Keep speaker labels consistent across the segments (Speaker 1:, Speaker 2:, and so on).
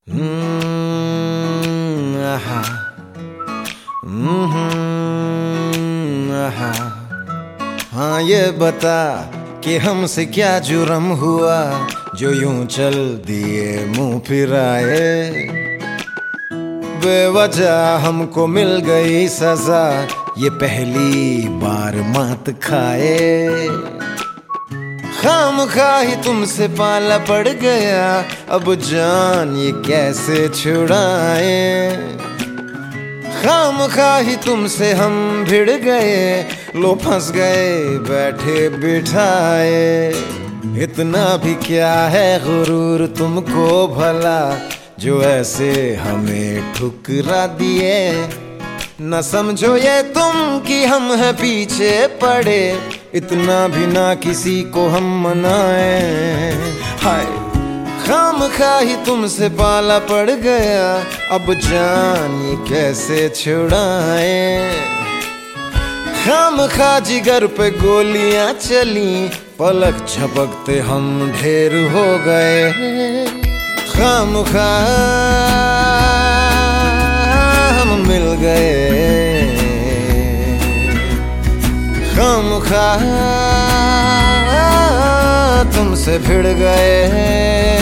Speaker 1: आहा, आहा। हाँ ये बता कि हमसे क्या जुर्म हुआ जो यूं चल दिए मुंह फिराए। बेवजह हमको मिल गई सजा, ये पहली बार मात खाए। खामखा ही तुमसे पाला पड़ गया, अब जान ये कैसे छुड़ाए। खामखा ही तुमसे हम भिड़ गए, लो फंस गए बैठे बिठाए। इतना भी क्या है गुरूर तुमको भला, जो ऐसे हमें ठुकरा दिए। न समझो ये तुम कि हम हैं पीछे पड़े, इतना भी ना किसी को हम मनाए। हाय खामखा ही तुमसे पाला पड़ गया, अब जान ये कैसे छुड़ाए। खामखा जिगर पे गोलियां चली, पलक झपकते हम ढेर हो गए। खामखा हम मिल गए, खामखा तुमसे भिड़ गए।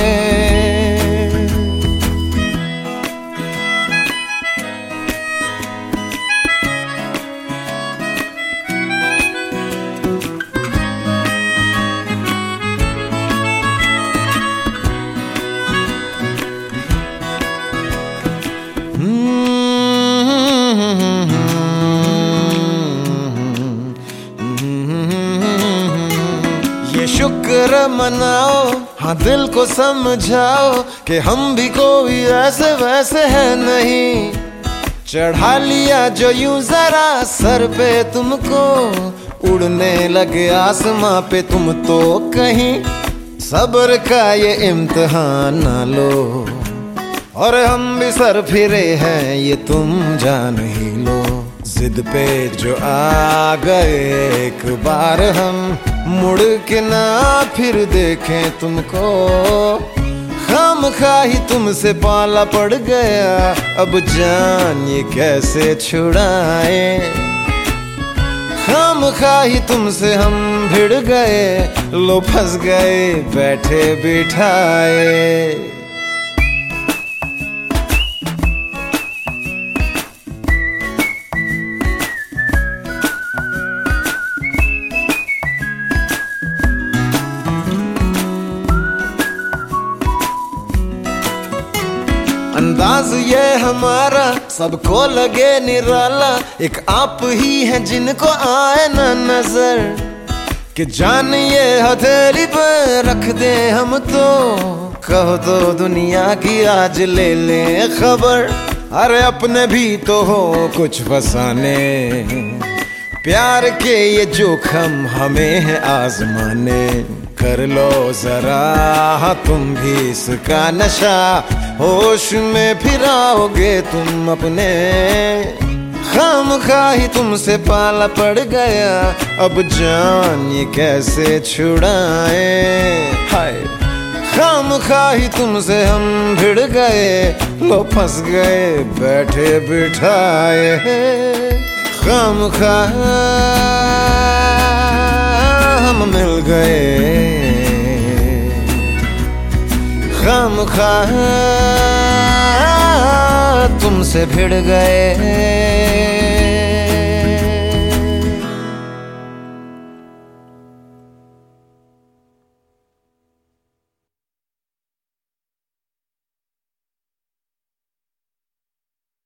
Speaker 1: शुक्र मनाओ, हाँ दिल को समझाओ कि हम भी कोई ऐसे वैसे है नहीं। चढ़ा लिया जो यूं जरा सर पे तुमको, उड़ने लगे आसमां पे तुम तो कहीं। सब्र का ये इम्तिहान ना लो, और हम भी सर फिरे हैं ये तुम जान ही लो। जिद पे जो आ गए एक बार हम, मुड़ के ना फिर देखें तुमको। खामखा ही तुमसे पाला पड़ गया, अब जान ये कैसे छुड़ाए। खामखा ही तुमसे हम भिड़ गए, लो फंस गए बैठे बिठाए। अंदाज ये हमारा सबको लगे निराला, एक आप ही हैं जिनको आए न नजर। कि जान ये हथेली पे रख दे हम तो, कहो तो दुनिया की आज ले ले खबर। अरे अपने भी तो हो कुछ फसाने, प्यार के ये जोखम हमें है आजमाने। कर लो जरा तुम भी इसका नशा, होश में फिराओगे तुम अपने। खामखा ही तुमसे पाला पड़ गया, अब जान ये कैसे छुड़ाए। हाय खामखा ही तुमसे हम भिड़ गए, लो फंस गए बैठे बिठाए। खामखा हम मिल गए, खामखा तुमसे भिड़ गए।